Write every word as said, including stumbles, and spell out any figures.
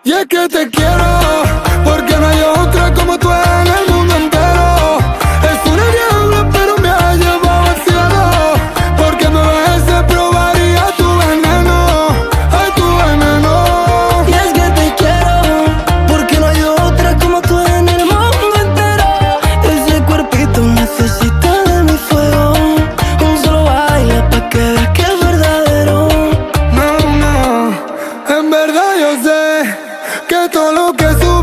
Y es que te quiero, porque no hay otra como tú en el mundo entero. Es una diabla pero me ha llevado al cielo, porque me ves probaría tu veneno, ay tu veneno. Y es que te quiero, porque no hay otra como tú en el mundo entero. Ese cuerpito necesita de mi fuego, un solo baila pa' que veas que es verdadero. No, no, en verdad yo sé que todo lo que sube